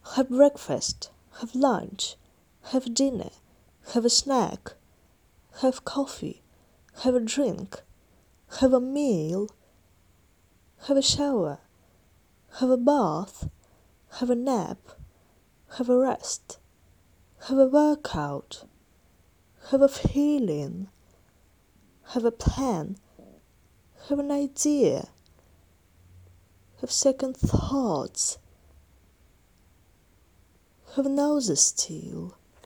Have breakfast, have lunch, have dinner, have a snack, have coffee, have a drink, have a meal, have a shower, have a bath, have a nap, have a rest, have a workout, have a feeling, have a plan, have an idea, have second thoughts, have noses still.